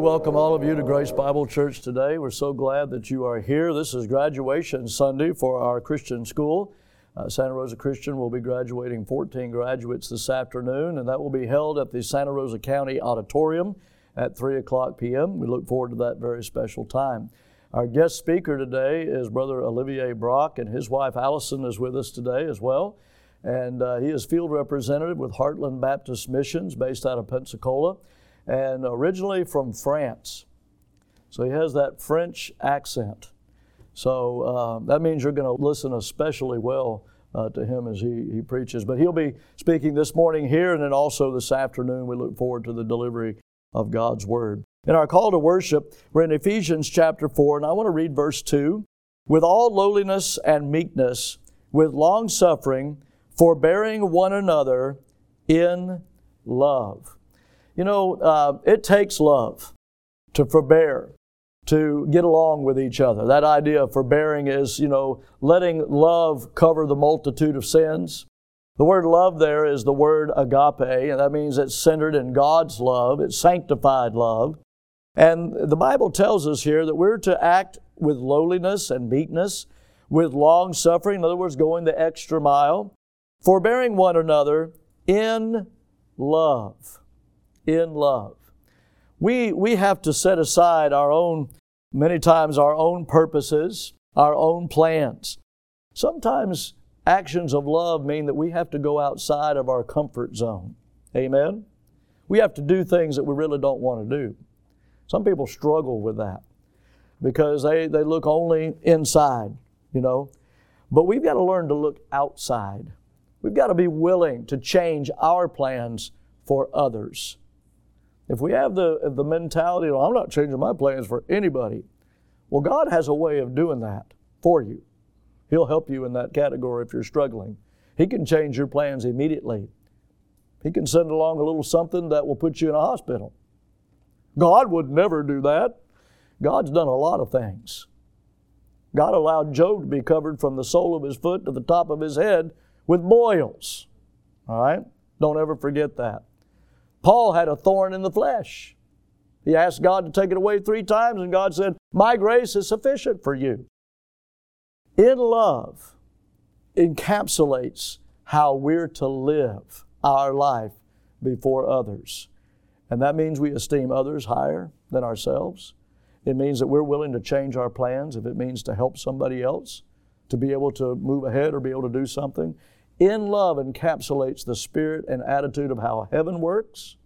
welcome all of you to Grace Bible Church today. We're so glad that you are here. This is graduation Sunday for our Christian school. Santa Rosa Christian will be graduating 14 graduates this afternoon, and that will be held at the Santa Rosa County Auditorium at 3 o'clock p.m. We look forward to that very special time. Our guest speaker today is Brother Olivier Brock, and his wife Allison is with us today as well. And he is field representative with Heartland Baptist Missions based out of Pensacola, and originally from France. So he has that French accent. So that means you're going to listen especially well to him as he preaches. But he'll be speaking this morning here, and then also this afternoon. We look forward to the delivery of God's Word. In our call to worship, we're in Ephesians chapter 4, and I want to read verse 2. With all lowliness and meekness, with long suffering, forbearing one another in love. You know, it takes love to forbear, to get along with each other. That idea of forbearing is, letting love cover the multitude of sins. The word love there is the word agape, and that means it's centered in God's love. It's sanctified love. And the Bible tells us here that we're to act with lowliness and meekness, with long suffering, in other words, going the extra mile, forbearing one another in love. In love. We have to set aside many times our own purposes, our own plans. Sometimes actions of love mean that we have to go outside of our comfort zone. Amen? We have to do things that we really don't want to do. Some people struggle with that because they look only inside, But we've got to learn to look outside. We've got to be willing to change our plans for others. If we have the mentality, I'm not changing my plans for anybody. Well, God has a way of doing that for you. He'll help you in that category if you're struggling. He can change your plans immediately. He can send along a little something that will put you in a hospital. God would never do that. God's done a lot of things. God allowed Job to be covered from the sole of his foot to the top of his head with boils. All right? Don't ever forget that. Paul had a thorn in the flesh. He asked God to take it away 3 times, and God said, "My grace is sufficient for you." In love encapsulates how we're to live our life before others. And that means we esteem others higher than ourselves. It means that we're willing to change our plans if it means to help somebody else, to be able to move ahead or be able to do something. In love encapsulates the spirit and attitude of how heaven works.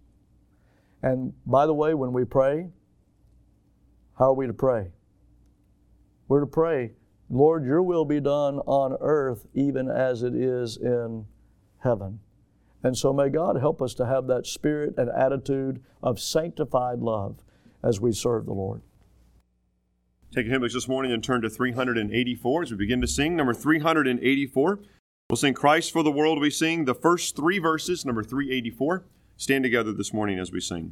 And by the way, when we pray, how are we to pray? We're to pray, "Lord, your will be done on earth even as it is in heaven." And so may God help us to have that spirit and attitude of sanctified love as we serve the Lord. Take a hymn this morning and turn to 384 as we begin to sing. Number 384. We'll sing "Christ for the World." We sing the first 3 verses, number 384. Stand together this morning as we sing.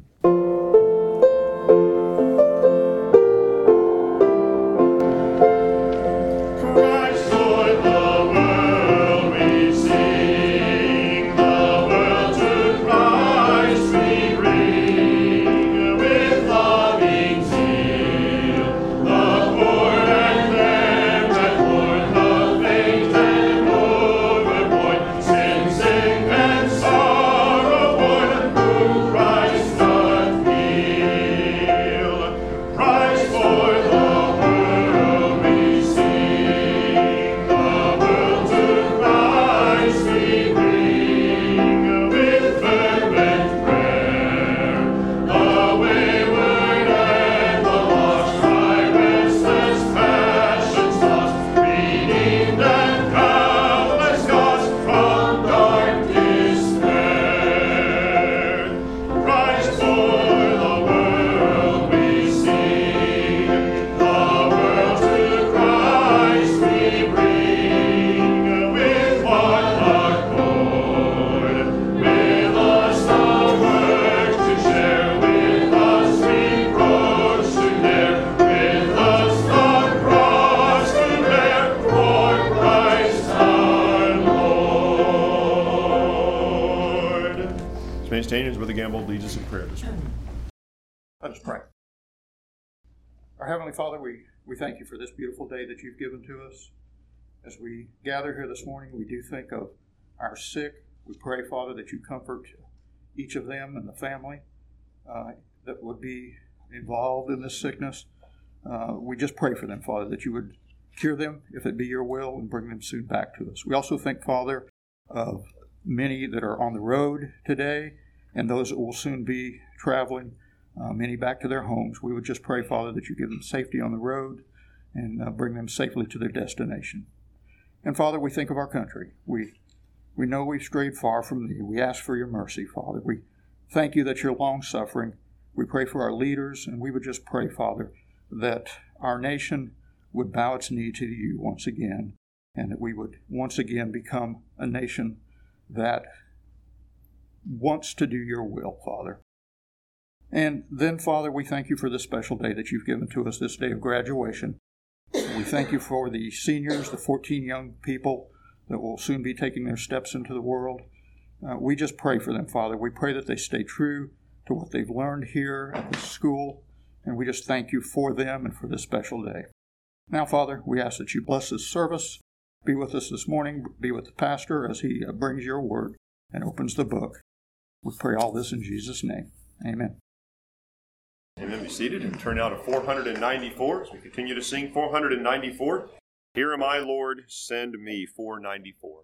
Stand as Brother Gamble leads us in prayer this morning. Let us pray. Our Heavenly Father, we thank you for this beautiful day that you've given to us. As we gather here this morning, we do think of our sick. We pray, Father, that you comfort each of them and the family that would be involved in this sickness. We just pray for them, Father, that you would cure them if it be your will and bring them soon back to us. We also think, Father, of many that are on the road today and those that will soon be traveling, many back to their homes. We would just pray, Father, that you give them safety on the road and bring them safely to their destination. And Father, we think of our country. We know we've strayed far from thee. We ask for your mercy, Father. We thank you that you're long-suffering. We pray for our leaders, and we would just pray, Father, that our nation would bow its knee to you once again, and that we would once again become a nation that wants to do your will, Father. And then, Father, we thank you for this special day that you've given to us, this day of graduation. We thank you for the seniors, the 14 young people that will soon be taking their steps into the world. We just pray for them, Father. We pray that they stay true to what they've learned here at the school, and we just thank you for them and for this special day. Now, Father, we ask that you bless this service. Be with us this morning. Be with the pastor as he brings your word and opens the book. We pray all this in Jesus' name. Amen. Amen. Be seated and turn now to 494 as we continue to sing 494. Here am I, Lord, send me, 494.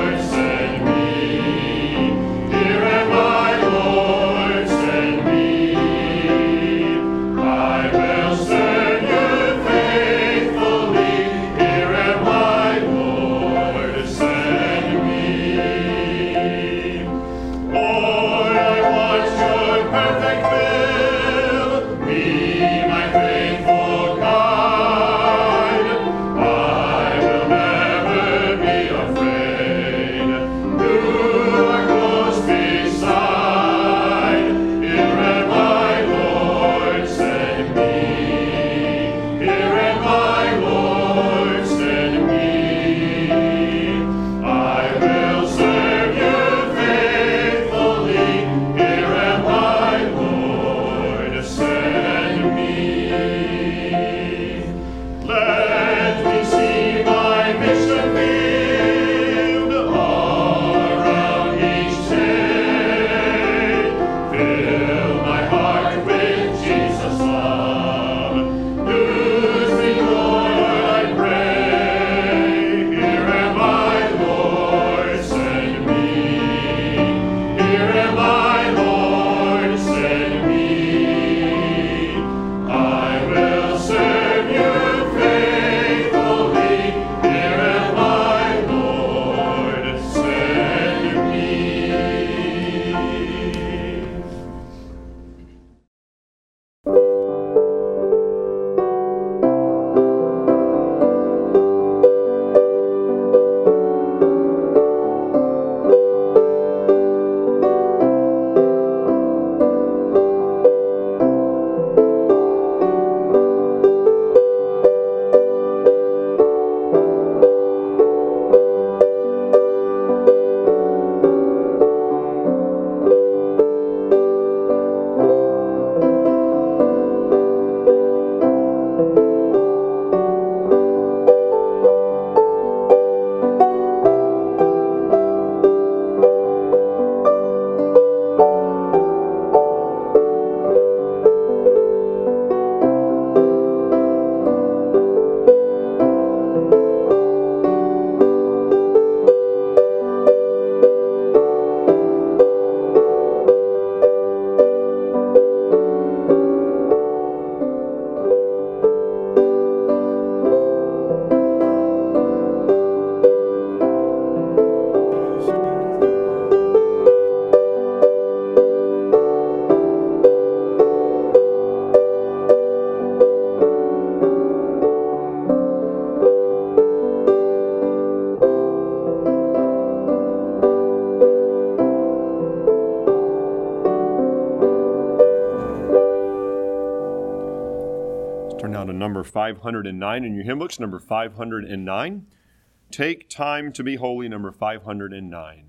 Here am I, Lord, send me. Turn now to number 509 in your hymn books, number 509. Take Time to Be Holy, number 509.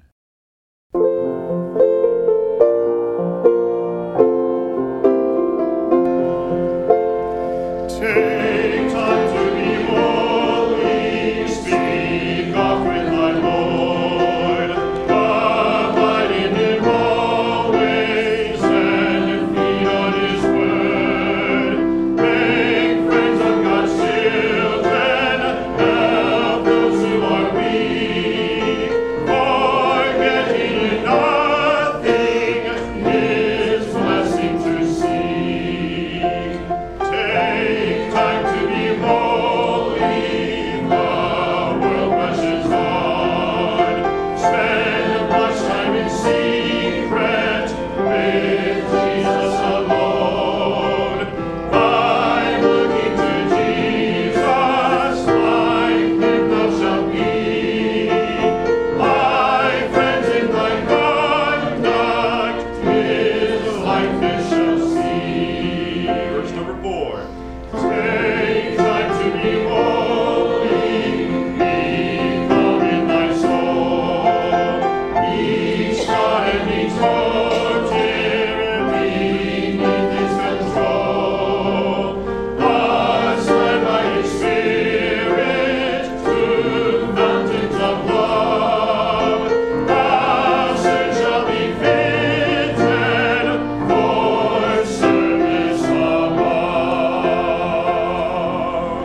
Take time to be holy, speak oft with thy Lord, abide in him always, and feed on his word. Make friends of God's children, help those who are weak, forgetting in nothing his blessing to seek. Take time to be holy, the world rushes on. Spend much time in secret with Jesus alone. By looking to Jesus, like him thou shalt be. Like friends in thy conduct, his likeness shall see. Verse number 4. Take time to be holy, be calm in thy soul. Each thought and each motive beneath his control. Thus led by his Spirit to fountains of love, thou soon shalt be fitted for service above.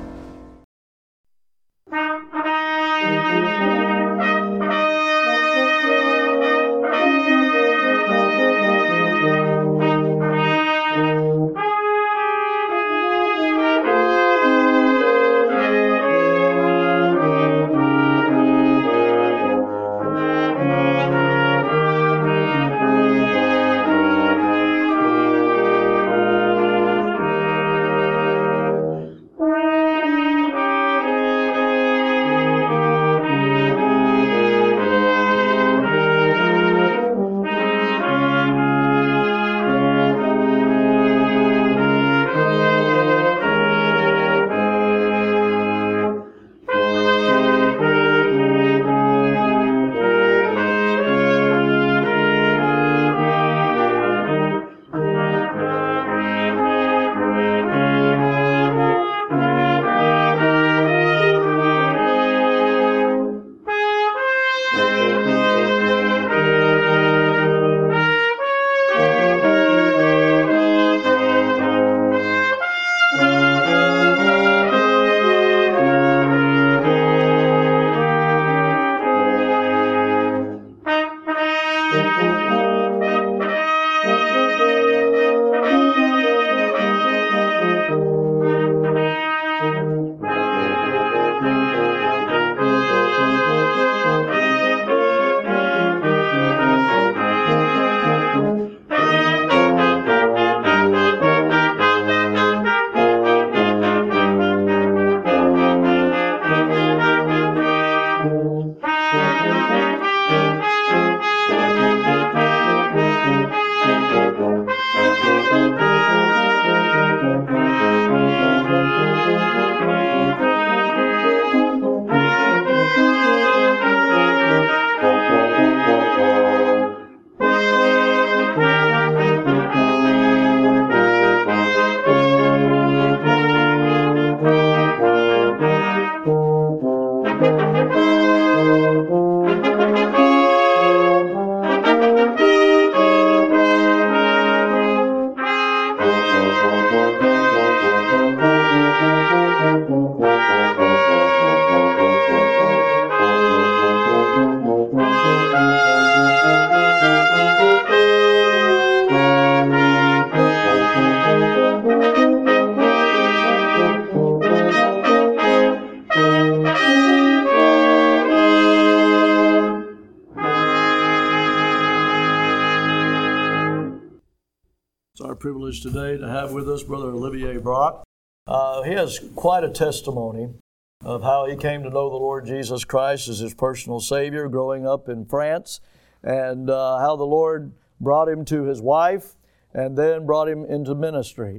It's our privilege today to have with us Brother Olivier Brock. He has quite a testimony of how he came to know the Lord Jesus Christ as his personal Savior growing up in France, and how the Lord brought him to his wife and then brought him into ministry.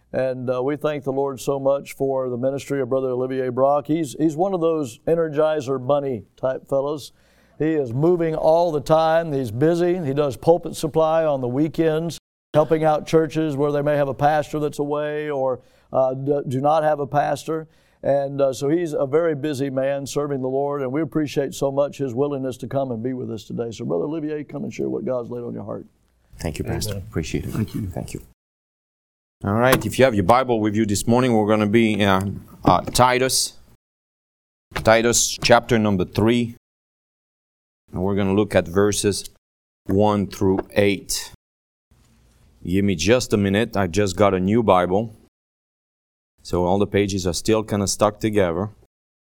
And we thank the Lord so much for the ministry of Brother Olivier Brock. He's one of those Energizer Bunny type fellows. He is moving all the time. He's busy. He does pulpit supply on the weekends, helping out churches where they may have a pastor that's away or do not have a pastor. And so he's a very busy man serving the Lord, and we appreciate so much his willingness to come and be with us today. So Brother Olivier, come and share what God's laid on your heart. Thank you, Pastor. Amen. Appreciate it. Thank you. Thank you. All right, if you have your Bible with you this morning, we're going to be Titus chapter number 3. And we're going to look at verses 1 through 8. Give me just a minute. I just got a new Bible. So all the pages are still kind of stuck together.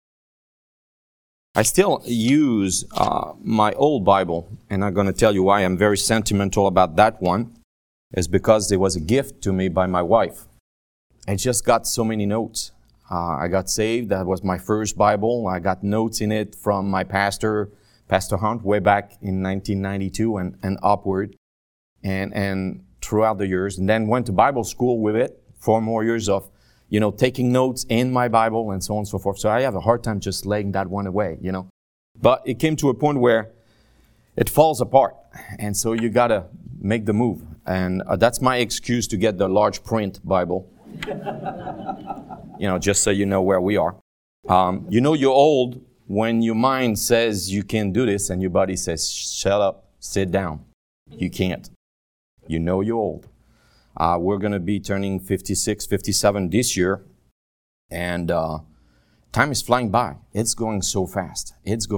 I still use my old Bible, and I'm going to tell you why I'm very sentimental about that one. It's because it was a gift to me by my wife. I just got so many notes. I got saved. That was my first Bible. I got notes in it from my pastor, Pastor Hunt, way back in 1992 and upward. And throughout the years. And then went to Bible school with it. 4 more years of, taking notes in my Bible and so on and so forth. So I have a hard time just laying that one away, But it came to a point where it falls apart. And so you got to make the move. And that's my excuse to get the large print Bible. Just so you know where we are. You're old when your mind says you can do this and your body says, shut up, sit down. You can't. You're old. We're going to be turning 56, 57 this year. And time is flying by. It's going so fast.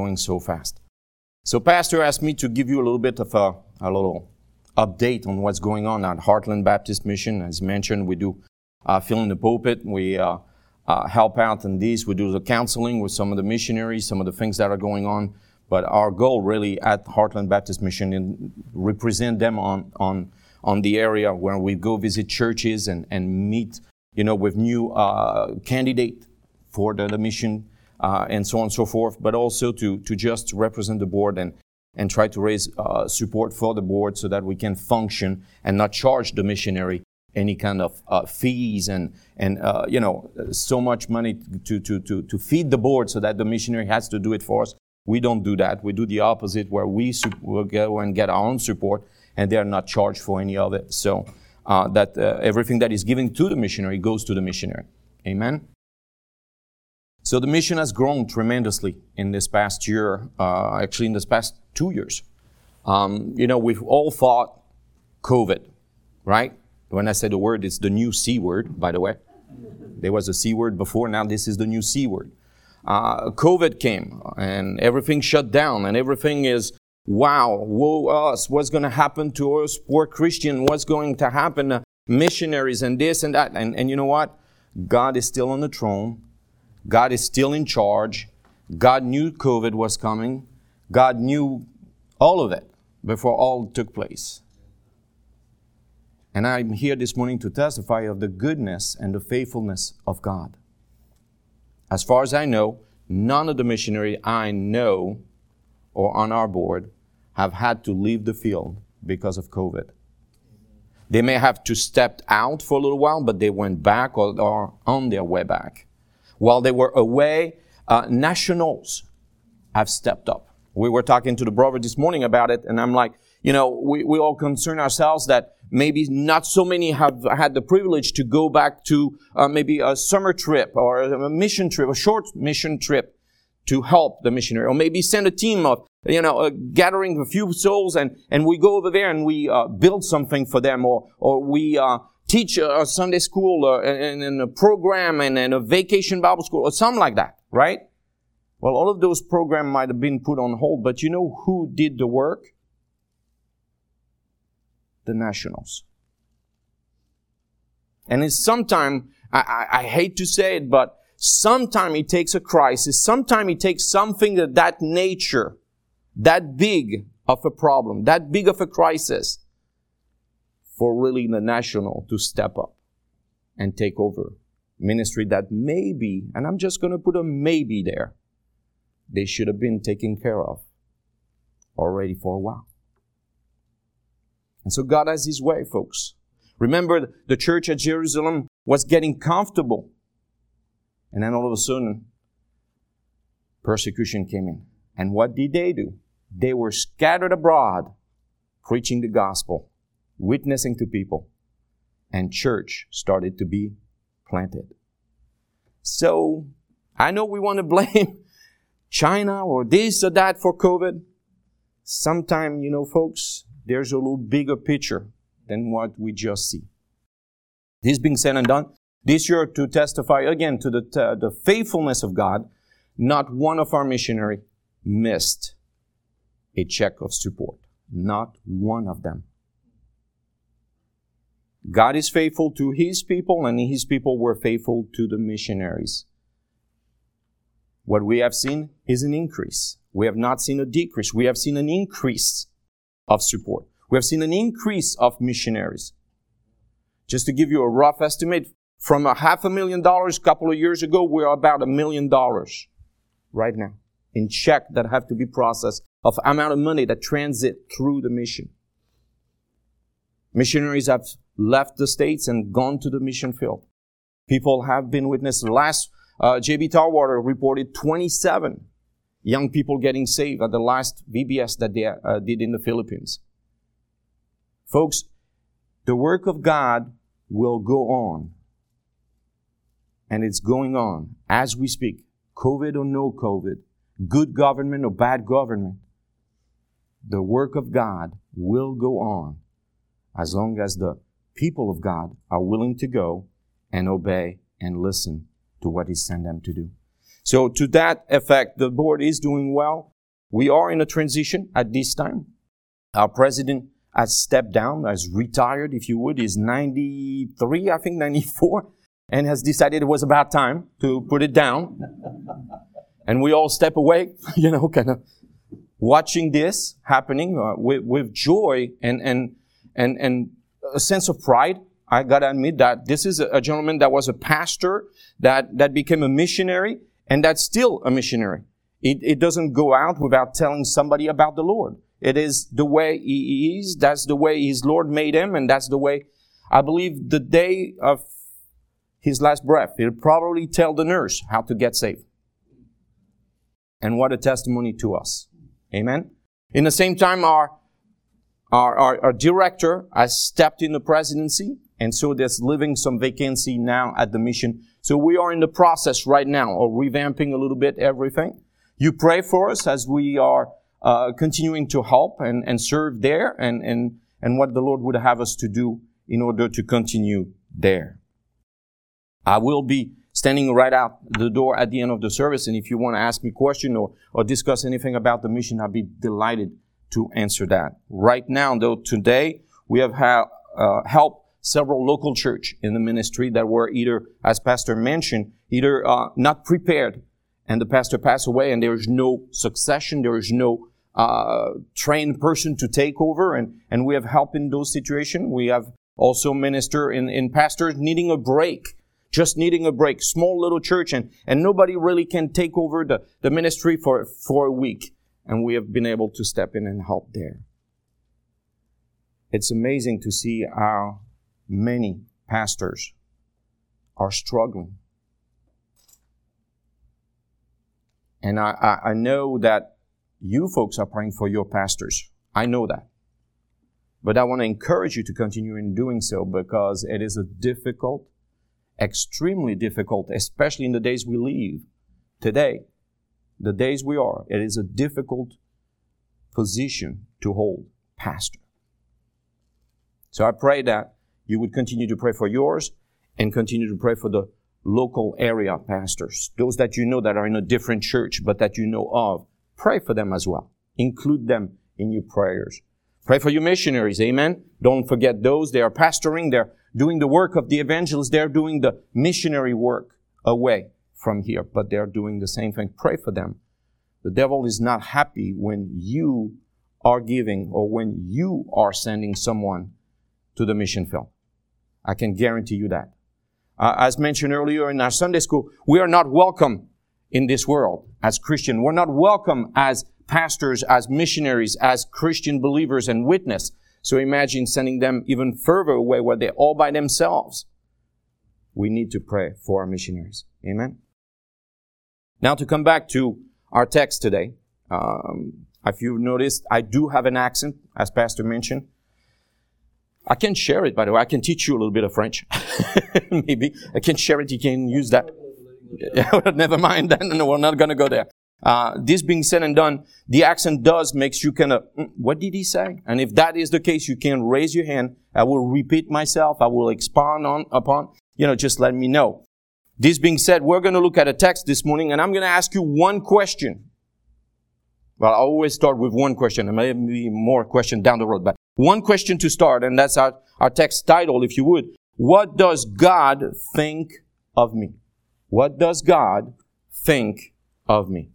So Pastor asked me to give you a little bit of a little update on what's going on at Heartland Baptist Mission. As mentioned, we do fill in the pulpit. We help out in these. We do the counseling with some of the missionaries, some of the things that are going on. But our goal really at Heartland Baptist Mission is represent them on the area where we go visit churches and meet, with new candidate for the mission and so on and so forth. But also to just represent the board and try to raise support for the board so that we can function and not charge the missionary any kind of fees and so much money to feed the board so that the missionary has to do it for us. We don't do that. We do the opposite, where we will go and get our own support, and they are not charged for any of it. So that everything that is given to the missionary goes to the missionary. Amen. So the mission has grown tremendously in this past year, actually in this past 2 years. We've all fought COVID, right? When I say the word, it's the new C word, by the way. There was a C word before, now this is the new C word. COVID came, and everything shut down, and everything is, wow, woe us, what's going to happen to us poor Christian, what's going to happen to missionaries, and this and that. And you know what? God is still on the throne. God is still in charge. God knew COVID was coming. God knew all of it before all took place. And I'm here this morning to testify of the goodness and the faithfulness of God. As far as I know, none of the missionaries I know or on our board have had to leave the field because of COVID. They may have to step out for a little while, but they went back or are on their way back. While they were away, nationals have stepped up. We were talking to the brother this morning about it, and I'm like, we all concern ourselves that maybe not so many have had the privilege to go back to maybe a summer trip or a mission trip, a short mission trip to help the missionary, or maybe send a team of, gathering a few souls and we go over there and we build something for them, or we teach a Sunday school and a program and a vacation Bible school or something like that, right? Well, all of those programs might have been put on hold, but you know who did the work? The nationals. And it's sometimes, I hate to say it, but sometimes it takes a crisis, sometimes it takes something of that nature, that big of a problem, that big of a crisis, for really the national to step up and take over ministry that maybe, and I'm just going to put a maybe there, they should have been taken care of already for a while. And so God has His way, folks. Remember, the church at Jerusalem was getting comfortable. And then all of a sudden, persecution came in. And what did they do? They were scattered abroad, preaching the gospel, witnessing to people. And church started to be planted. So, I know we want to blame China or this or that for COVID. Sometimes, folks, there's a little bigger picture than what we just see. This being said and done, this year to testify again to the faithfulness of God, not one of our missionaries missed a check of support. Not one of them. God is faithful to His people, and His people were faithful to the missionaries. What we have seen is an increase. We have not seen a decrease. We have seen an increase of support. We have seen an increase of missionaries. Just to give you a rough estimate, from $500,000 a couple of years ago, we're about $1 million right now in check that have to be processed of amount of money that transit through the mission. Missionaries have left the States and gone to the mission field. People have been witnessed. Last J.B. Tarwater reported 27 young people getting saved at the last VBS that they did in the Philippines. Folks, the work of God will go on. And it's going on as we speak. COVID or no COVID, good government or bad government, the work of God will go on as long as the people of God are willing to go and obey and listen to what He sent them to do. So to that effect, the board is doing well. We are in a transition at this time. Our president has stepped down, has retired, if you would. He's 93, I think 94, and has decided it was about time to put it down. And we all step away, kind of watching this happening with joy and a sense of pride. I gotta admit that this is a gentleman that was a pastor, that became a missionary, and that's still a missionary. It doesn't go out without telling somebody about the Lord. It is the way he is. That's the way his Lord made him, and that's the way, I believe, the day of his last breath, he'll probably tell the nurse how to get saved. And what a testimony to us. Amen? In the same time, our director has stepped in the presidency, and so there's living some vacancy now at the mission. So we are in the process right now of revamping a little bit everything. You pray for us as we are continuing to help and serve there, and what the Lord would have us to do in order to continue there. I will be standing right out the door at the end of the service, and if you want to ask me a question or discuss anything about the mission, I'll be delighted to answer that. Right now, though, today, we have helped several local church in the ministry that were either, as Pastor mentioned, either not prepared, and the pastor passed away, and there is no succession, there is no trained person to take over, and we have helped in those situations. We have also ministered in pastors needing a break. Just needing a break, small little church, and nobody really can take over the ministry for a week. And we have been able to step in and help there. It's amazing to see how many pastors are struggling. And I know that you folks are praying for your pastors. I know that. But I want to encourage you to continue in doing so, because it is a difficult, extremely difficult, especially in the days we live today, the days we are. It is a difficult position to hold, pastor. So I pray that you would continue to pray for yours and continue to pray for the local area pastors, those that you know that are in a different church but that you know of. Pray for them as well. Include them in your prayers. Pray for your missionaries, amen? Don't forget those. They are pastoring, they're doing the work of the evangelists, they're doing the missionary work away from here, but they're doing the same thing. Pray for them. The devil is not happy when you are giving or when you are sending someone to the mission field. I can guarantee you that. As mentioned earlier in our Sunday school, we are not welcome in this world as Christians. We're not welcome as pastors, as missionaries, as Christian believers and witness. So imagine sending them even further away where they're all by themselves. We need to pray for our missionaries. Amen? Now to come back to our text today. If you've noticed, I do have an accent, as Pastor mentioned. I can share it, by the way. I can teach you a little bit of French. Maybe. I can share it. You can use that. Never mind. No, we're not going to go there. This being said and done, the accent makes you kind of, what did he say? And if that is the case, you can raise your hand. I will repeat myself. I will expound upon, just let me know. This being said, we're going to look at a text this morning, and I'm going to ask you one question. Well, I always start with one question. There may be more questions down the road, but one question to start, and that's our text title, if you would. What does God think of me? What does God think of me?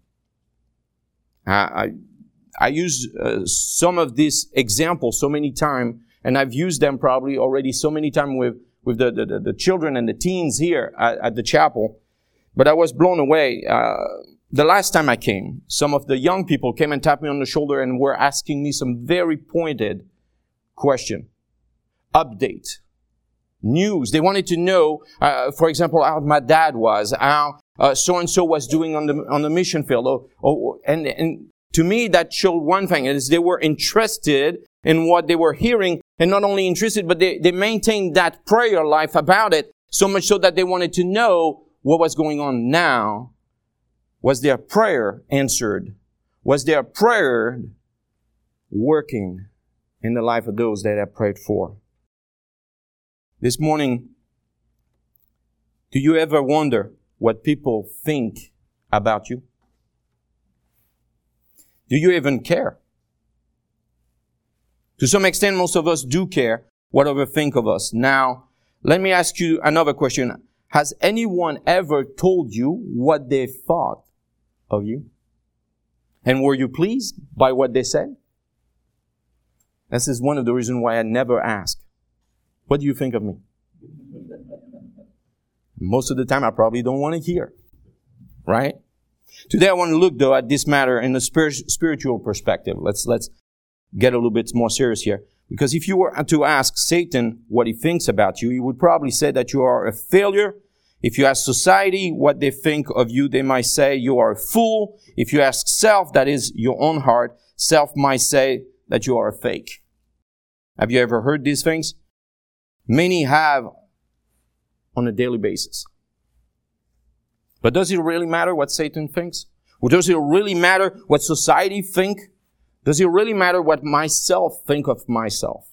I use some of these examples so many times, and I've used them probably already so many times with the children and the teens here at the chapel. But I was blown away. The last time I came, some of the young people came and tapped me on the shoulder and were asking me some very pointed question. Update. News. They wanted to know, for example, how my dad was, how so-and-so was doing on the mission field. And to me, that showed one thing, is they were interested in what they were hearing, and not only interested, but they maintained that prayer life about it, so much so that they wanted to know what was going on now. Was their prayer answered? Was their prayer working in the life of those that I prayed for? This morning, do you ever wonder what people think about you? Do you even care? To some extent, most of us do care what others think of us. Now, let me ask you another question. Has anyone ever told you what they thought of you? And were you pleased by what they said? This is one of the reasons why I never ask, what do you think of me? Most of the time, I probably don't want to hear. Right? Today, I want to look, though, at this matter in a spiritual perspective. Let's get a little bit more serious here. Because if you were to ask Satan what he thinks about you, he would probably say that you are a failure. If you ask society what they think of you, they might say you are a fool. If you ask self, that is your own heart, self might say that you are a fake. Have you ever heard these things? Many have on a daily basis. But does it really matter what Satan thinks? Or does it really matter what society think? Does it really matter what myself think of myself?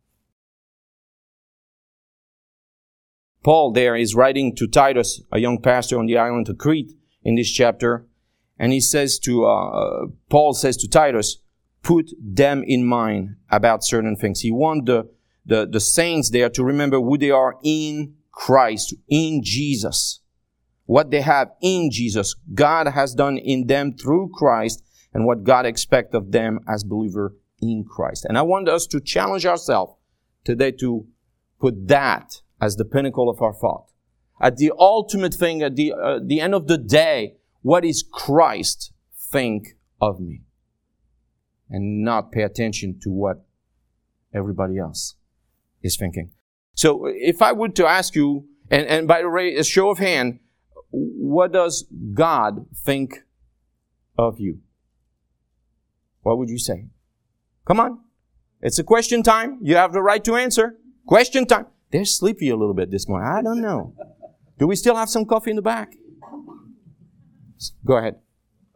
Paul there is writing to Titus, a young pastor on the island of Crete, in this chapter, and he says Paul says to Titus, put them in mind about certain things. He wants the saints there to remember who they are in Christ, in Jesus. What they have in Jesus, God has done in them through Christ, and what God expects of them as believers in Christ. And I want us to challenge ourselves today to put that as the pinnacle of our thought. At the ultimate thing, at the end of the day, what is Christ think of me? And not pay attention to what everybody else is thinking. So if I were to ask you, and by the way, a show of hand, what does God think of you? What would you say? Come on. It's a question time. You have the right to answer. Question time. They're sleepy a little bit this morning. I don't know. Do we still have some coffee in the back? Go ahead.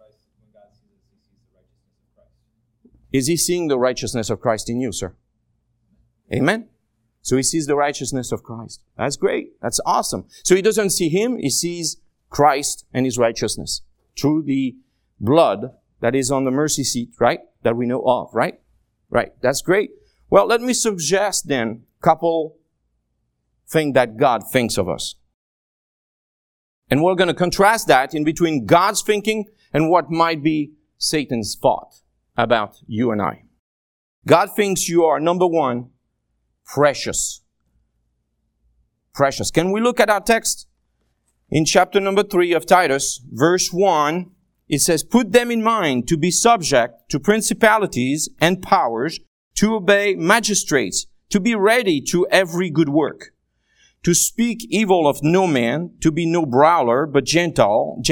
Is he seeing the righteousness of Christ in you, sir? Amen? So he sees the righteousness of Christ. That's great. That's awesome. So he doesn't see him. He sees Christ and his righteousness through the blood that is on the mercy seat, right? That we know of, right? Right. That's great. Well, let me suggest then a couple things that God thinks of us. And we're going to contrast that in between God's thinking and what might be Satan's thought about you and I. God thinks you are, number one, precious. Precious. Can we look at our text? In chapter number 3 of Titus, verse 1, it says, put them in mind to be subject to principalities and powers, to obey magistrates, to be ready to every good work, to speak evil of no man, to be no brawler, but gentle.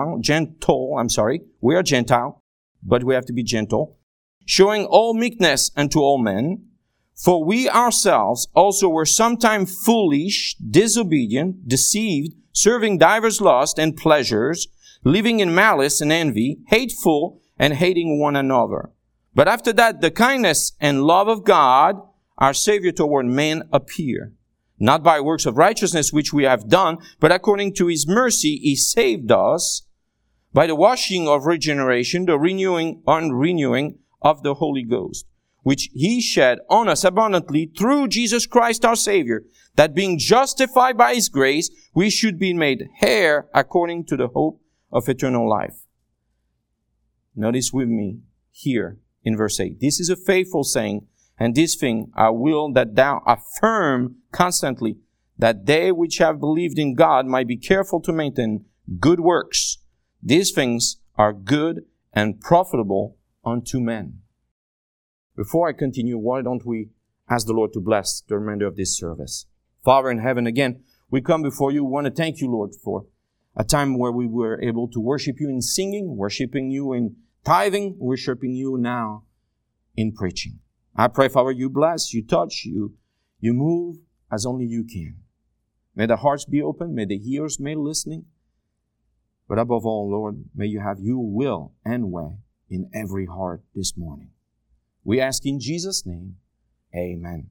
We are Gentile, but we have to be gentle, showing all meekness unto all men. For we ourselves also were sometime foolish, disobedient, deceived, serving divers lusts and pleasures, living in malice and envy, hateful, and hating one another. But after that, the kindness and love of God, our Savior toward men, appear. Not by works of righteousness which we have done, but according to His mercy He saved us by the washing of regeneration, the renewing of the Holy Ghost, which He shed on us abundantly through Jesus Christ our Savior, that being justified by His grace, we should be made heir according to the hope of eternal life. Notice with me here in verse 8. This is a faithful saying, and this thing I will that thou affirm constantly, that they which have believed in God might be careful to maintain good works. These things are good and profitable unto men. Before I continue, why don't we ask the Lord to bless the remainder of this service? Father in heaven, again, we come before you. We want to thank you, Lord, for a time where we were able to worship you in singing, worshiping you in tithing, worshiping you now in preaching. I pray, Father, you bless, you touch, you move as only you can. May the hearts be open, may the ears be listening. But above all, Lord, may you have your will and way in every heart this morning. We ask in Jesus' name, amen.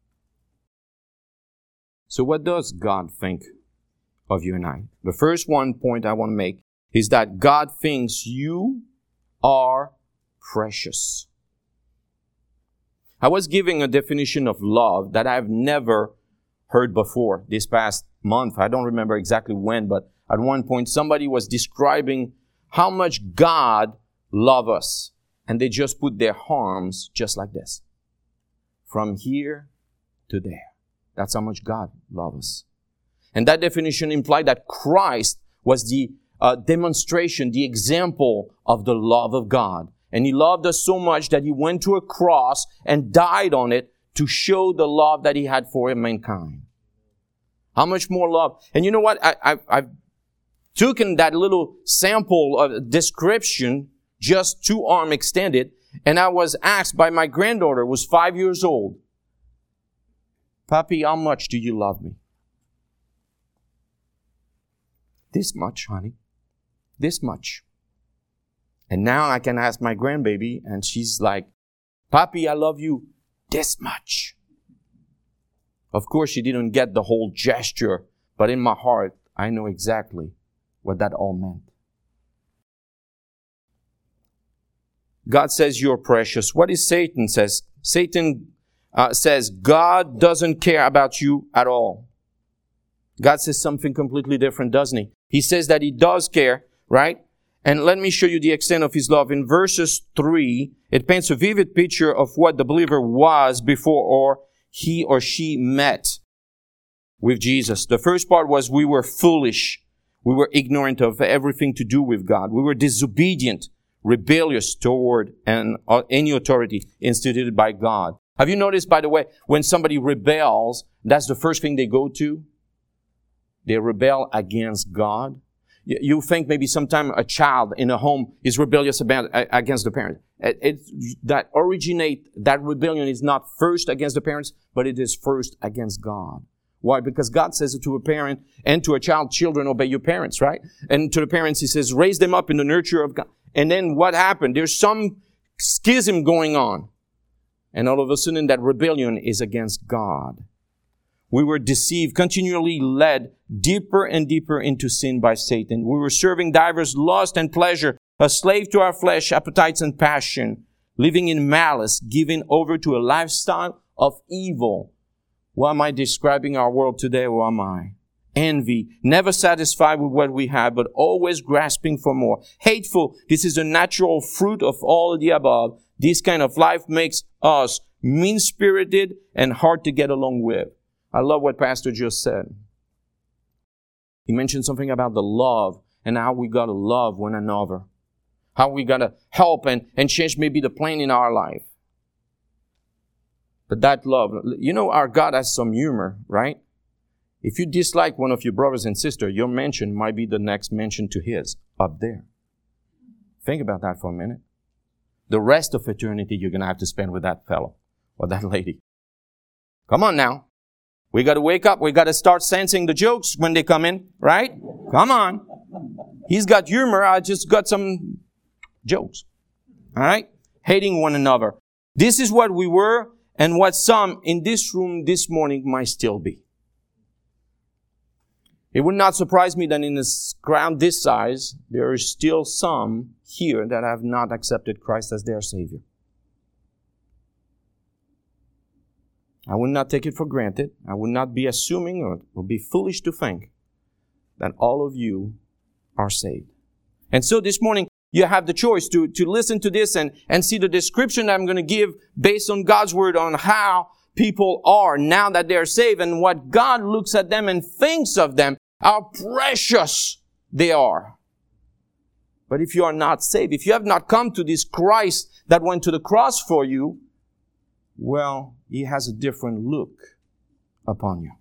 So what does God think of you and I? The first point I want to make is that God thinks you are precious. I was giving a definition of love that I've never heard before this past month. I don't remember exactly when, but at one point somebody was describing how much God loves us. And they just put their arms just like this. From here to there. That's how much God loves us. And that definition implied that Christ was the demonstration, the example of the love of God. And He loved us so much that He went to a cross and died on it to show the love that He had for mankind. How much more love? And you know what? I've taken that little sample of description, just 2 arms extended, and I was asked by my granddaughter, who was 5 years old, Papi, how much do you love me? This much, honey. This much. And now I can ask my grandbaby, and she's like, Papi, I love you this much. Of course, she didn't get the whole gesture, but in my heart, I know exactly what that all meant. God says you're precious. What is Satan says? Satan says God doesn't care about you at all. God says something completely different, doesn't He? He says that He does care, right? And let me show you the extent of His love. In verses 3, it paints a vivid picture of what the believer was before he or she met with Jesus. The first part was we were foolish. We were ignorant of everything to do with God. We were disobedient, rebellious toward any authority instituted by God. Have you noticed, by the way, when somebody rebels, that's the first thing they go to? They rebel against God. You think maybe sometime a child in a home is rebellious against the parent. That rebellion is not first against the parents, but it is first against God. Why? Because God says it to a parent and to a child, children, obey your parents, right? And to the parents, He says, raise them up in the nurture of God. And then what happened? There's some schism going on. And all of a sudden, that rebellion is against God. We were deceived, continually led deeper and deeper into sin by Satan. We were serving divers lust and pleasure, a slave to our flesh, appetites and passion, living in malice, giving over to a lifestyle of evil. Why am I describing our world today? Who am I? Envy, never satisfied with what we have, but always grasping for more. Hateful, this is a natural fruit of all of the above. This kind of life makes us mean-spirited and hard to get along with. I love what Pastor just said. He mentioned something about the love and how we got to love one another. How we got to help and change maybe the plan in our life. But that love, you know, our God has some humor, right? If you dislike one of your brothers and sisters, your mention might be the next mention to his up there. Think about that for a minute. The rest of eternity you're going to have to spend with that fellow or that lady. Come on now. We got to wake up. We got to start sensing the jokes when they come in, right? Come on. He's got humor. I just got some jokes. All right? Hating one another. This is what we were and what some in this room this morning might still be. It would not surprise me that in a crowd this size, there are still some here that have not accepted Christ as their Savior. I would not take it for granted. I would not be assuming, or it would be foolish to think that all of you are saved. And so this morning, you have the choice to listen to this and see the description that I'm going to give based on God's Word on how people are now that they're saved and what God looks at them and thinks of them, how precious they are. But if you are not saved, if you have not come to this Christ that went to the cross for you, well, He has a different look upon you.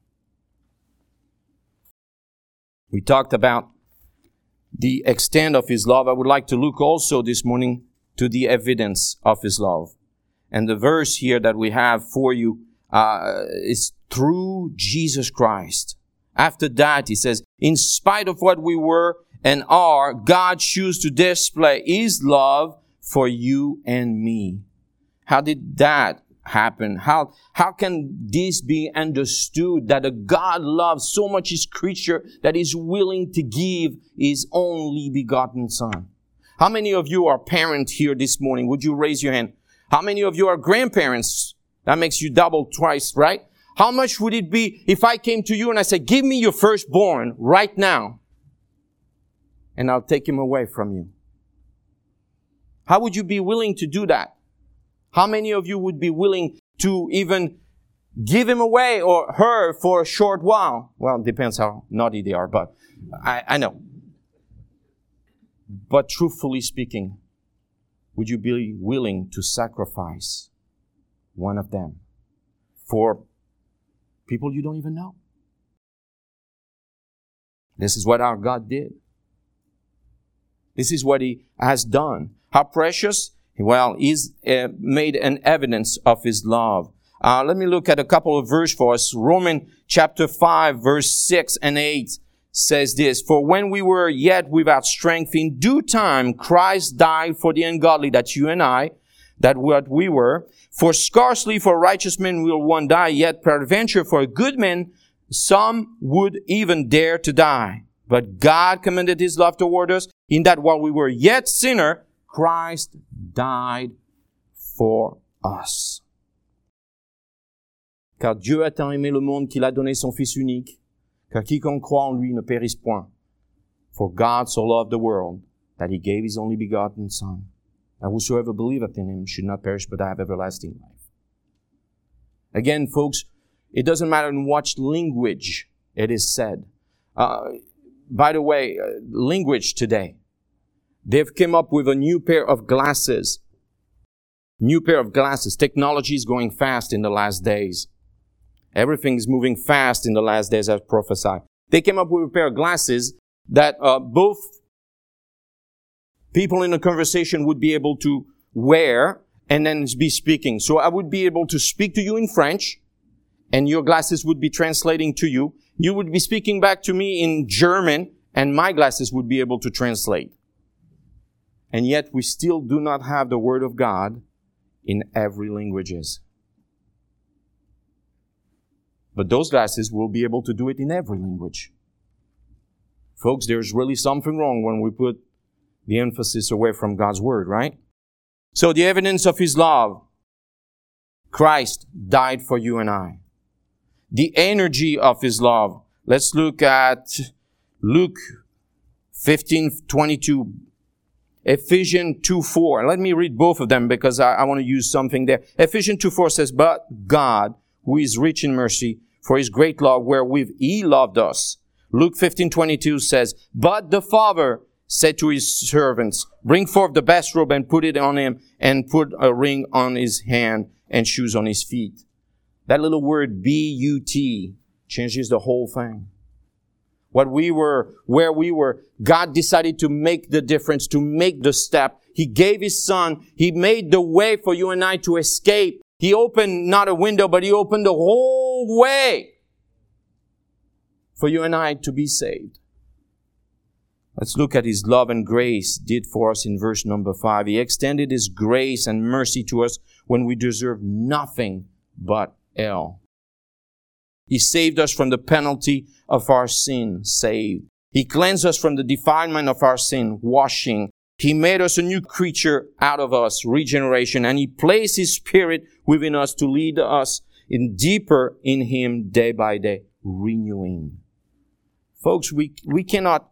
We talked about the extent of His love. I would like to look also this morning to the evidence of His love. And the verse here that we have for you is through Jesus Christ. After that, he says, in spite of what we were and are, God chose to display His love for you and me. How did that happen? How can this be understood that a God loves so much His creature that He's willing to give His only begotten Son? How many of you are parents here this morning? Would you raise your hand? How many of you are grandparents? That makes you double twice, right? How much would it be if I came to you and I said, give me your firstborn right now, and I'll take him away from you? How would you be willing to do that? How many of you would be willing to even give him away or her for a short while? Well, it depends how naughty they are, but I know. But truthfully speaking, would you be willing to sacrifice one of them for people you don't even know? This is what our God did. This is what He has done. How precious? Well, He's made an evidence of His love. Let me look at a couple of verses for us. Romans chapter 5, verse 6 and 8 says this, for when we were yet without strength, in due time Christ died for the ungodly, that's you and I, that what we were. For scarcely for righteous men will one die, yet peradventure for a good man some would even dare to die. But God commended His love toward us, in that while we were yet sinner, Christ died for us. Car Dieu a tant aimé le monde qu'il a donné son Fils unique, que quiconque croit en lui ne périsse point. For God so loved the world, that He gave His only begotten Son, and whosoever believeth in Him should not perish but have everlasting life. Again, folks, it doesn't matter in what language it is said. By the way, language today, they've come up with a new pair of glasses. New pair of glasses. Technology is going fast in the last days. Everything is moving fast in the last days, as prophesied. They came up with a pair of glasses that both people in a conversation would be able to wear and then be speaking. So I would be able to speak to you in French, and your glasses would be translating to you. You would be speaking back to me in German, and my glasses would be able to translate. And yet we still do not have the Word of God in every languages. But those glasses will be able to do it in every language. Folks, there's really something wrong when we put the emphasis away from God's Word, right? So the evidence of His love, Christ died for you and I. The energy of His love. Let's look at Luke 15:22. Ephesians 2:4. Let me read both of them because I want to use something there. Ephesians 2:4 says, but God, who is rich in mercy, for His great love wherewith He loved us. Luke 15:22 says, but the Father said to His servants, bring forth the best robe and put it on Him, and put a ring on His hand and shoes on His feet. That little word B-U-T changes the whole thing. Where we were, God decided to make the difference, to make the step. He gave His Son. He made the way for you and I to escape. He opened not a window, but He opened the whole way for you and I to be saved. Let's look at His love and grace did for us in verse number 5. He extended His grace and mercy to us when we deserve nothing but hell. He saved us from the penalty of our sin, saved. He cleansed us from the defilement of our sin, washing. He made us a new creature out of us, regeneration, and He placed His Spirit within us to lead us deeper in Him day by day, renewing. Folks, we cannot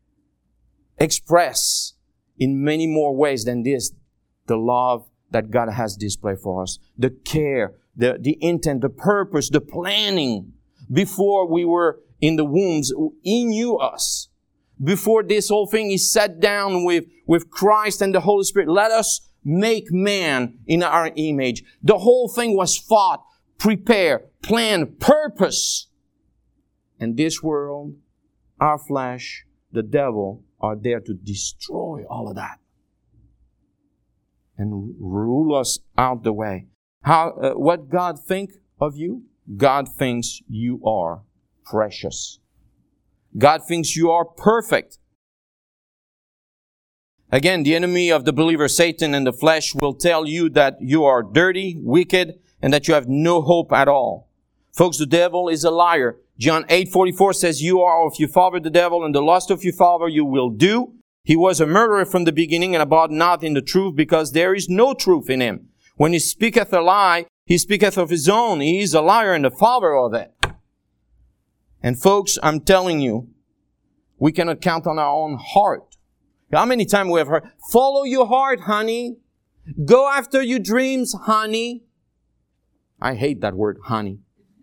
express in many more ways than this the love that God has displayed for us, the care, the intent, the purpose, the planning. Before we were in the wombs, He knew us. Before this whole thing, He sat down with Christ and the Holy Spirit. Let us make man in our image. The whole thing was thought, prepared, planned, purpose. And this world, our flesh, the devil, are there to destroy all of that and rule us out the way. What God think of you? God thinks you are precious. God thinks you are perfect. Again, the enemy of the believer, Satan and the flesh, will tell you that you are dirty, wicked, and that you have no hope at all. Folks, the devil is a liar. John 8:44 says, "You are of your father the devil, and the lust of your father you will do. He was a murderer from the beginning, and abode not in the truth, because there is no truth in him. When he speaketh a lie, he speaketh of his own. He is a liar and the father of it." And folks, I'm telling you, we cannot count on our own heart. How many times we have heard, "Follow your heart, honey. Go after your dreams, honey." I hate that word, honey.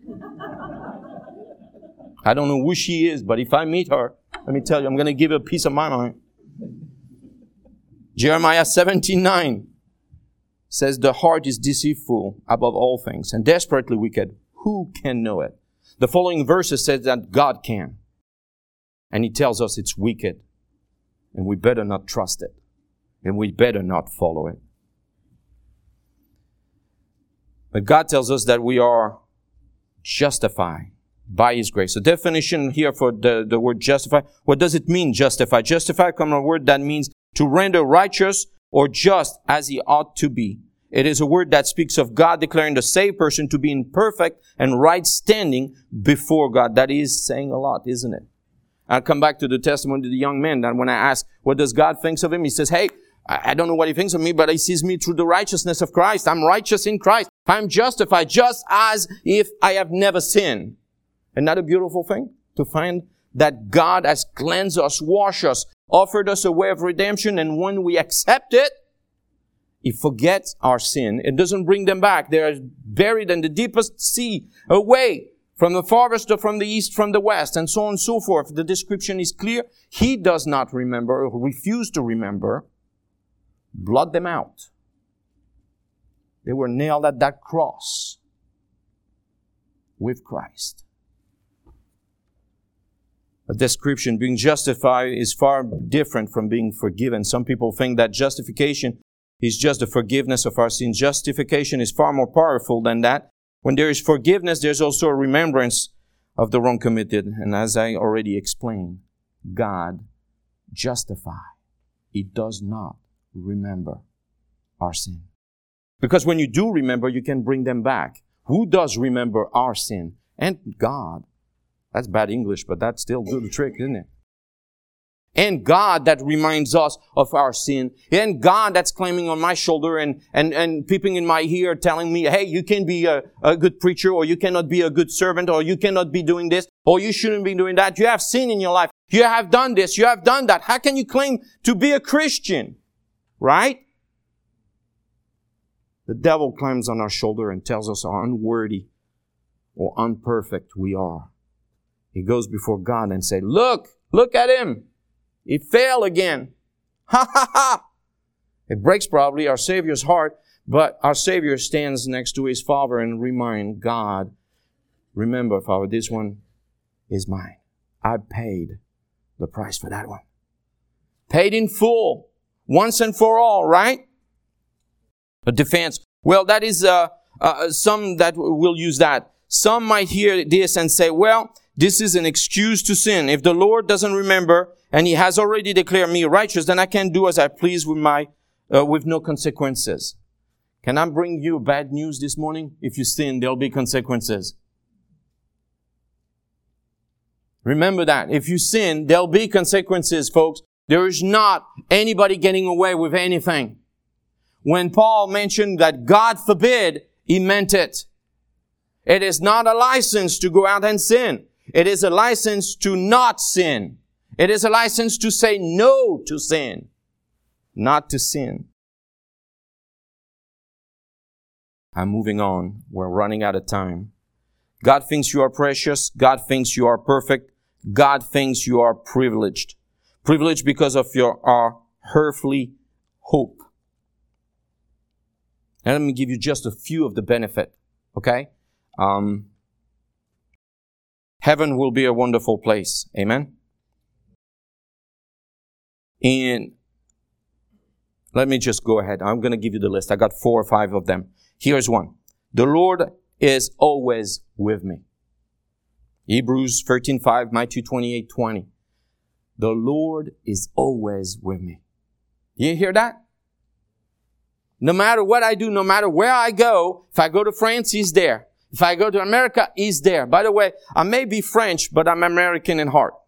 I don't know who she is, but if I meet her, let me tell you, I'm going to give her a piece of my mind. Jeremiah 17:9 says, "The heart is deceitful above all things and desperately wicked. Who can know it?" The following verses says that God can. And He tells us it's wicked. And we better not trust it. And we better not follow it. But God tells us that we are justified by His grace. The definition here for the word justify, what does it mean, justify? Justify comes from a word that means to render righteous or just as he ought to be. It is a word that speaks of God declaring the saved person to be in perfect and right standing before God. That is saying a lot, isn't it? I'll come back to the testimony of the young man that when I ask, what does God think of him? He says, "Hey, I don't know what He thinks of me, but He sees me through the righteousness of Christ. I'm righteous in Christ. I'm justified just as if I have never sinned." Isn't that a beautiful thing? To find that God has cleansed us, washed us, offered us a way of redemption, and when we accept it, He forgets our sin. It doesn't bring them back. They are buried in the deepest sea, away from the farthest, from the east, from the west, and so on and so forth. The description is clear. He does not remember, or refuse to remember. Blot them out. They were nailed at that cross with Christ. A description, being justified, is far different from being forgiven. Some people think that justification is just the forgiveness of our sins. Justification is far more powerful than that. When there is forgiveness, there's also a remembrance of the wrong committed. And as I already explained, God justifies. He does not remember our sin. Because when you do remember, you can bring them back. Who does remember our sin? And God. That's bad English, but that still do the trick, isn't it? And God that reminds us of our sin. And God that's claiming on my shoulder and peeping in my ear telling me, "Hey, you can be a good preacher, or you cannot be a good servant, or you cannot be doing this, or you shouldn't be doing that. You have sin in your life. You have done this. You have done that. How can you claim to be a Christian?" Right? The devil climbs on our shoulder and tells us how unworthy or imperfect we are. He goes before God and says, look at him. He failed again. Ha ha ha. It breaks probably our Savior's heart, But our Savior stands next to His Father and remind God, remember, Father, this one is mine. I paid the price for that one. Paid in full, once and for all, right? A defense. Well, that is some that will use that. Some might hear this and say, well, this is an excuse to sin. If the Lord doesn't remember and He has already declared me righteous, then I can do as I please with no consequences. Can I bring you bad news this morning? If you sin, there'll be consequences. Remember that. If you sin, there'll be consequences, folks. There is not anybody getting away with anything. When Paul mentioned that God forbid, he meant it. It is not a license to go out and sin. It is a license to not sin. It is a license to say no to sin, not to sin. I'm moving on. We're running out of time. God thinks you are precious. God thinks you are perfect. God thinks you are privileged. Privileged because of our earthly hope. And let me give you just a few of the benefit. Okay? Heaven will be a wonderful place. Amen? And let me just go ahead. I'm going to give you the list. I got 4 or 5 of them. Here's one. The Lord is always with me. Hebrews 13:5, Matthew 28:20. The Lord is always with me. You hear that? No matter what I do, no matter where I go, if I go to France, He's there. If I go to America, He's there. By the way, I may be French, but I'm American in heart.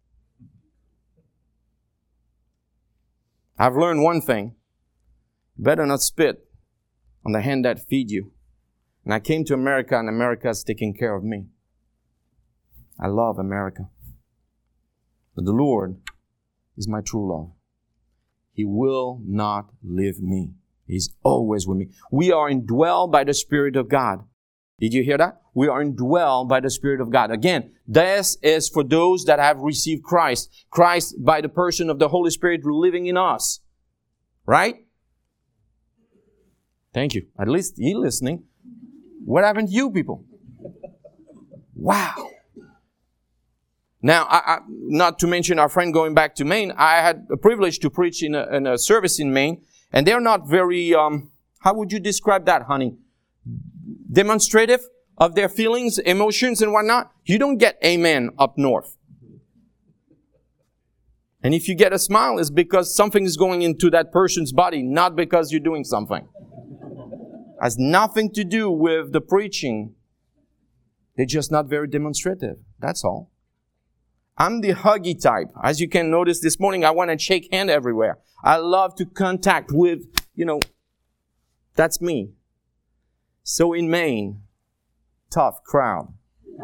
I've learned one thing. You better not spit on the hand that feed you. And I came to America, and America's taking care of me. I love America. But the Lord is my true love. He will not leave me. He's always with me. We are indwelled by the Spirit of God. Did you hear that? We are indwelled by the Spirit of God. Again, this is for those that have received Christ. Christ by the person of the Holy Spirit living in us. Right? Thank you. At least you're listening. What happened to you people? Wow. Now, not to mention our friend going back to Maine, I had the privilege to preach in a service in Maine, and they're not very, how would you describe that, honey? Demonstrative of their feelings, emotions, and whatnot. You don't get amen up north. And if you get a smile, it's because something is going into that person's body, not because you're doing something. Has nothing to do with the preaching. They're just not very demonstrative. That's all. I'm the huggy type. As you can notice this morning, I want to shake hand everywhere. I love to contact with, that's me. So in Maine, tough crowd.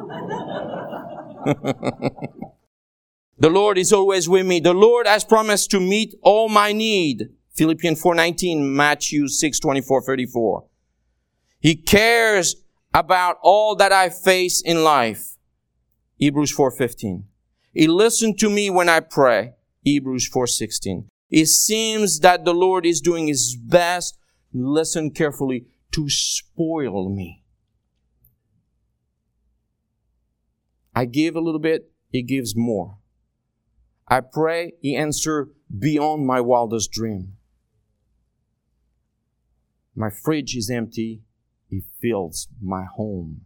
The Lord is always with me. The Lord has promised to meet all my need. Philippians 4:19, Matthew 6:24-34. He cares about all that I face in life. Hebrews 4:15. He listened to me when I pray. Hebrews 4:16. It seems that the Lord is doing His best, listen carefully, to spoil me. I give a little bit, He gives more. I pray, He answers beyond my wildest dream. My fridge is empty, He fills my home.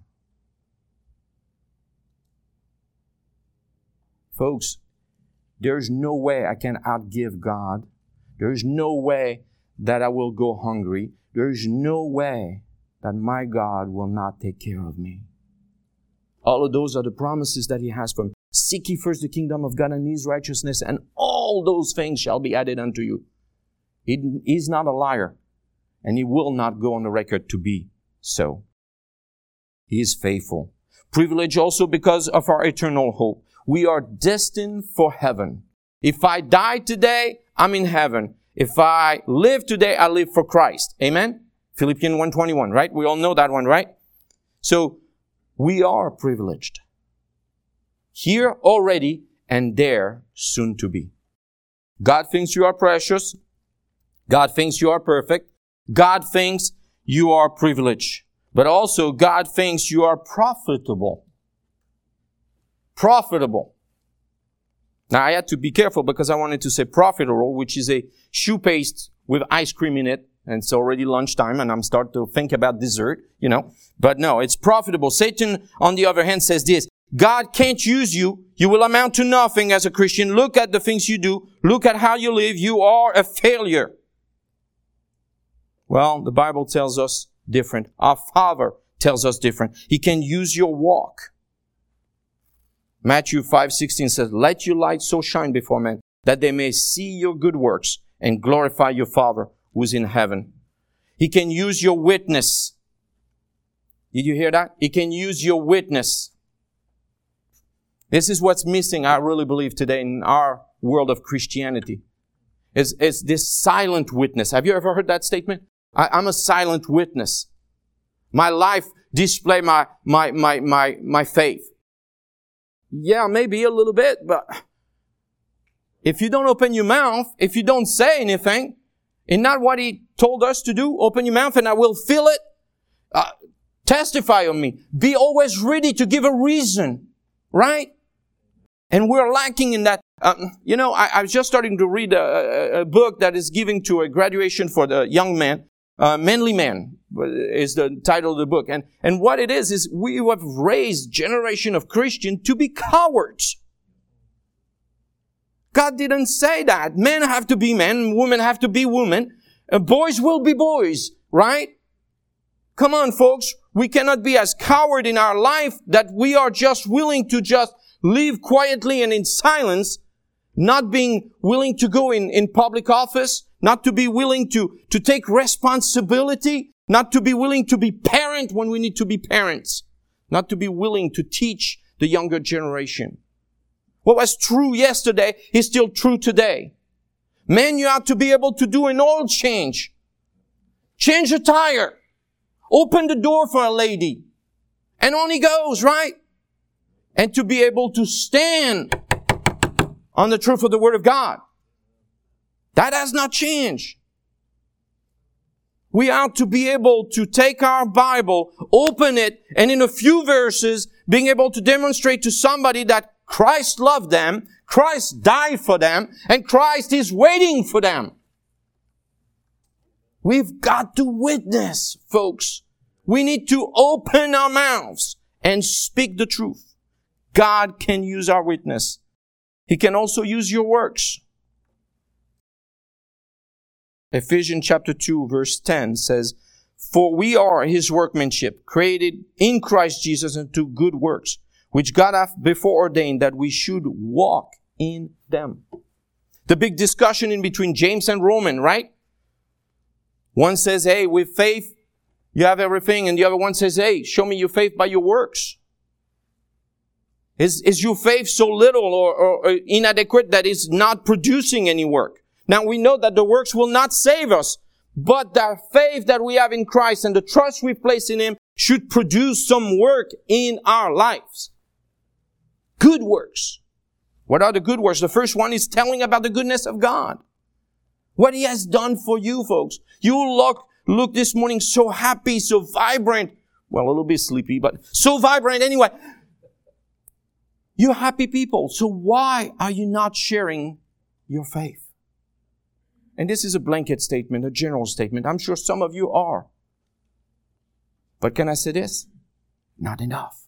Folks, there's no way I can outgive God. There's no way that I will go hungry. There's no way that my God will not take care of me. All of those are the promises that He has for me. Seek ye first the kingdom of God and His righteousness, and all those things shall be added unto you. He's not a liar, and He will not go on the record to be so. He is faithful. Privilege also because of our eternal hope. We are destined for heaven. If I die today, I'm in heaven. If I live today, I live for Christ. Amen? Philippians 1:21, right? We all know that one, right? So, we are privileged. Here already and there soon to be. God thinks you are precious. God thinks you are perfect. God thinks you are privileged. But also, God thinks you are profitable. Profitable. Now, I had to be careful because I wanted to say profitable, which is a shoe paste with ice cream in it. And it's already lunchtime and I'm starting to think about dessert, But no, it's profitable. Satan, on the other hand, says this: God can't use you. You will amount to nothing as a Christian. Look at the things you do. Look at how you live. You are a failure. Well, the Bible tells us different. Our Father tells us different. He can use your walk. Matthew 5:16 says, let your light so shine before men that they may see your good works and glorify your Father who is in heaven. He can use your witness. Did you hear that? He can use your witness. This is what's missing, I really believe, today in our world of Christianity. Is this silent witness. Have you ever heard that statement? I'm a silent witness. My life display my faith. Yeah, maybe a little bit, but if you don't open your mouth, if you don't say anything, isn't that what He told us to do? Open your mouth and I will fill it. Testify on me. Be always ready to give a reason. Right? And we're lacking in that. I was just starting to read a book that is giving to a graduation for the young man. Manly Man is the title of the book. And what it is we have raised generation of Christians to be cowards. God didn't say that. Men have to be men, women have to be women, boys will be boys, right? Come on, folks. We cannot be as coward in our life that we are just willing to just live quietly and in silence, not being willing to go in public office, not to be willing to take responsibility, not to be willing to be parent when we need to be parents, not to be willing to teach the younger generation. What was true yesterday is still true today. Men, you have to be able to do an oil change. Change a tire. Open the door for a lady. And on he goes, right? And to be able to stand on the truth of the Word of God. That has not changed. We are to be able to take our Bible, open it, and in a few verses, being able to demonstrate to somebody that Christ loved them, Christ died for them, and Christ is waiting for them. We've got to witness, folks. We need to open our mouths and speak the truth. God can use our witness. He can also use your works. Ephesians chapter 2 verse 10 says, for we are His workmanship, created in Christ Jesus unto good works, which God hath before ordained that we should walk in them. The big discussion in between James and Roman, right? One says, hey, with faith, you have everything. And the other one says, hey, show me your faith by your works. Is your faith so little or inadequate that it's not producing any work? Now we know that the works will not save us, but the faith that we have in Christ and the trust we place in Him should produce some work in our lives. Good works. What are the good works? The first one is telling about the goodness of God. What He has done for you, folks. You look this morning so happy, so vibrant. Well, a little bit sleepy, but so vibrant anyway. You're happy people. So why are you not sharing your faith? And this is a blanket statement, a general statement. I'm sure some of you are. But can I say this? Not enough.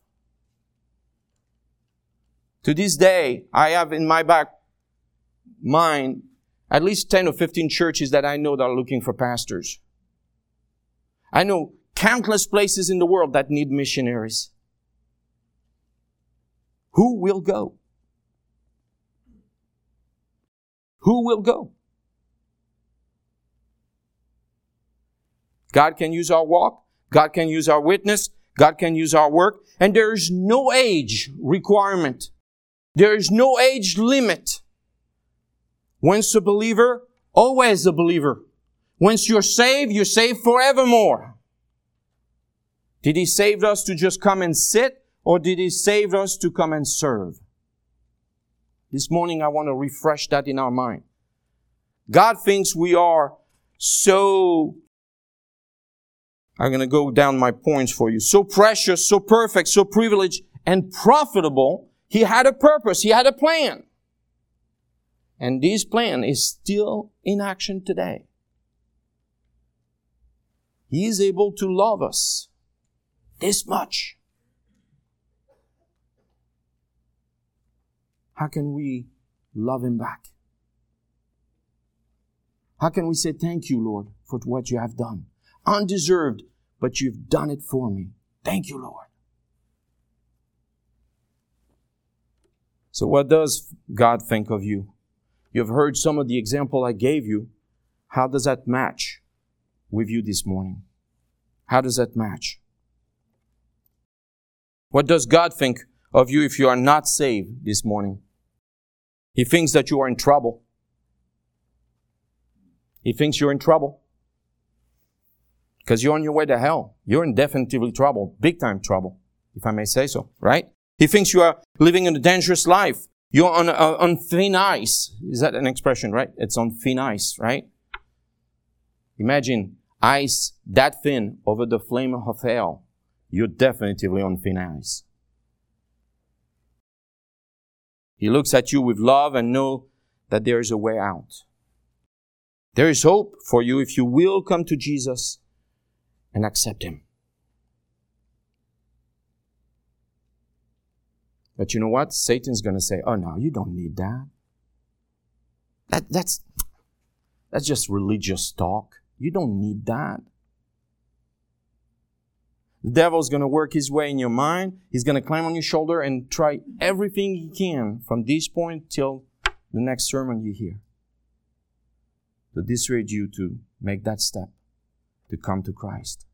To this day, I have in my back mind at least 10 or 15 churches that I know that are looking for pastors. I know countless places in the world that need missionaries. Who will go? Who will go? God can use our walk. God can use our witness. God can use our work. And there is no age requirement. There is no age limit. Once a believer, always a believer. Once you're saved forevermore. Did He save us to just come and sit? Or did He save us to come and serve? This morning I want to refresh that in our mind. God thinks we are so I'm going to go down my points for you. So precious, so perfect, so privileged, and profitable. He had a purpose. He had a plan. And this plan is still in action today. He is able to love us this much. How can we love Him back? How can we say thank you, Lord, for what you have done? Undeserved, but you've done it for me. Thank you, Lord. So what does God think of you? You've heard some of the example I gave you. How does that match with you this morning? How does that match? What does God think of you if you are not saved this morning? He thinks that you are in trouble. He thinks you're in trouble. Because you're on your way to hell. You're in definitively trouble. Big time trouble, if I may say so, right? He thinks you are living in a dangerous life. You're on thin ice. Is that an expression, right? It's on thin ice, right? Imagine ice that thin over the flame of hell. You're definitively on thin ice. He looks at you with love and knows that there is a way out. There is hope for you if you will come to Jesus and accept Him. But you know what? Satan's going to say, oh no, you don't need that. That's just religious talk. You don't need that. The devil's going to work his way in your mind. He's going to climb on your shoulder and try everything he can from this point till the next sermon you hear to dissuade you to make that step, to come to Christ.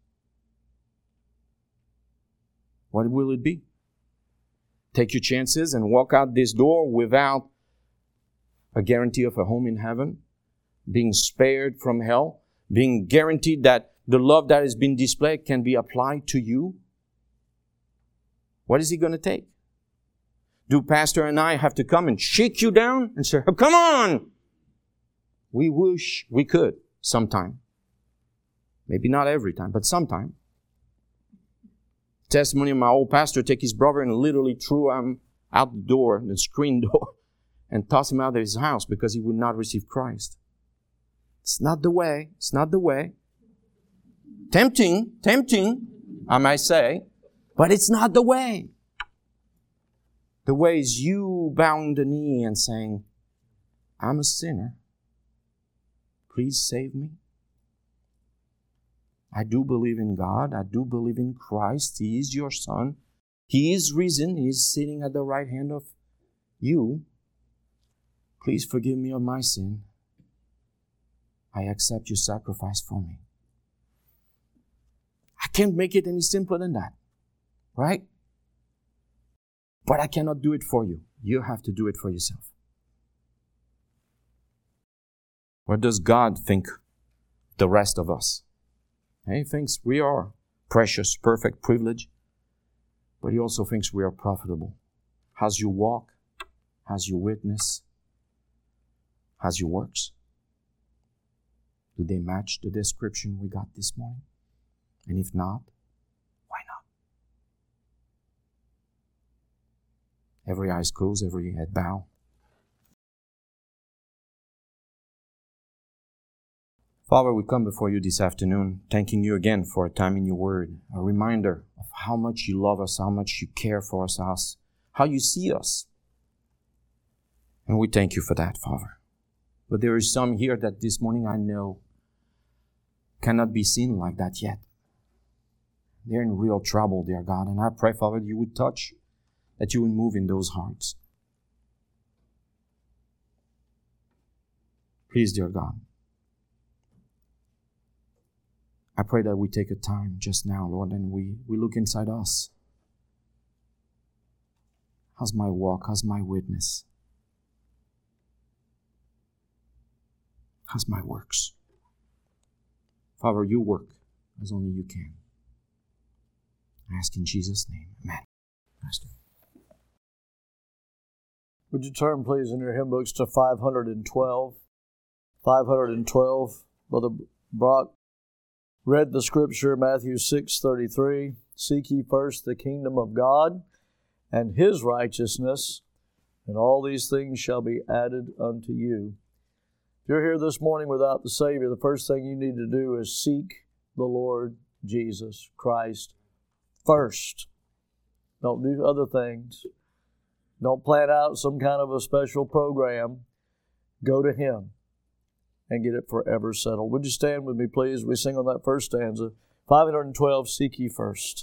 What will it be? Take your chances and walk out this door without a guarantee of a home in heaven, being spared from hell, being guaranteed that the love that has been displayed can be applied to you? What is He going to take? Do Pastor and I have to come and shake you down and say, oh, come on? We wish we could sometime. Maybe not every time, but sometime. Testimony of my old pastor, take his brother and literally threw him out the door, the screen door, and tossed him out of his house because he would not receive Christ. It's not the way. It's not the way. Tempting, I might say, but it's not the way. The way is you bowing the knee and saying, I'm a sinner. Please save me. I do believe in God. I do believe in Christ. He is your Son. He is risen. He is sitting at the right hand of you. Please forgive me of my sin. I accept your sacrifice for me. I can't make it any simpler than that. Right? But I cannot do it for you. You have to do it for yourself. What does God think the rest of us? He thinks we are precious, perfect, privileged, but He also thinks we are profitable. How's your walk? How's your witness? How's your works? Do they match the description we got this morning? And if not, why not? Every eyes closed, every head bow. Father, we come before you this afternoon, thanking you again for a time in your word, a reminder of how much you love us, how much you care for us, how you see us. And we thank you for that, Father. But there is some here that this morning I know cannot be seen like that yet. They're in real trouble, dear God. And I pray, Father, you would touch, that you would move in those hearts. Please, dear God. I pray that we take a time just now, Lord, and we look inside us. How's my walk? How's my witness? How's my works? Father, you work as only you can. I ask in Jesus' name. Amen. Pastor. Would you turn, please, in your hymn books to 512? 512, Brother Brock. read the scripture, Matthew 6:33, seek ye first the kingdom of God and His righteousness, and all these things shall be added unto you. If you're here this morning without the Savior, the first thing you need to do is seek the Lord Jesus Christ first. Don't do other things. Don't plan out some kind of a special program. Go to Him and get it forever settled. Would you stand with me, please? We sing on that first stanza. 512, seek ye first.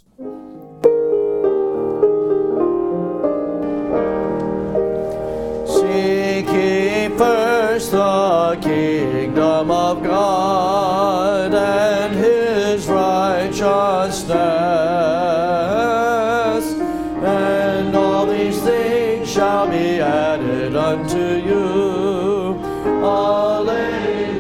Seek ye first the kingdom of God and His righteousness, and all these things shall be added unto you. Alleluia,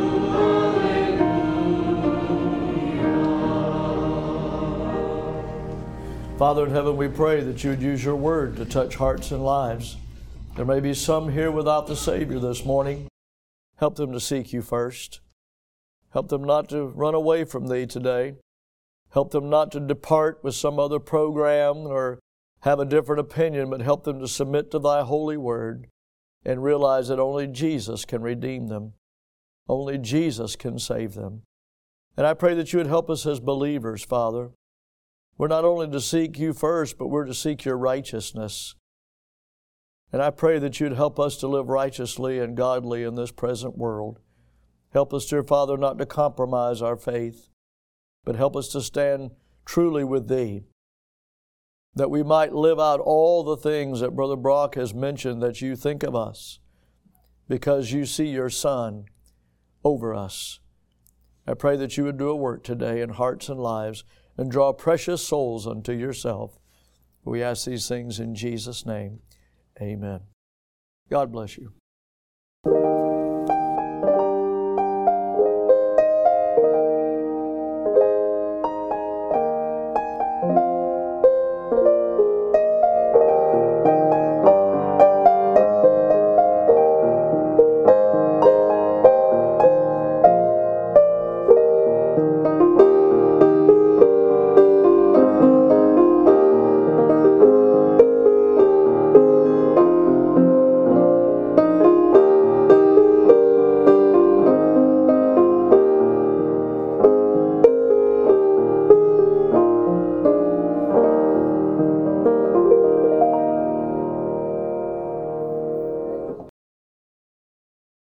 alleluia. Father in heaven, we pray that you would use your word to touch hearts and lives. There may be some here without the Savior this morning. Help them to seek you first. Help them not to run away from thee today. Help them not to depart with some other program or have a different opinion, but help them to submit to thy holy word and realize that only Jesus can redeem them. Only Jesus can save them. And I pray that you would help us as believers, Father. We're not only to seek you first, but we're to seek your righteousness. And I pray that you'd help us to live righteously and godly in this present world. Help us, dear Father, not to compromise our faith, but help us to stand truly with thee, that we might live out all the things that Brother Brock has mentioned that you think of us, because you see your Son over us. I pray that you would do a work today in hearts and lives and draw precious souls unto yourself. We ask these things in Jesus' name. Amen. God bless you.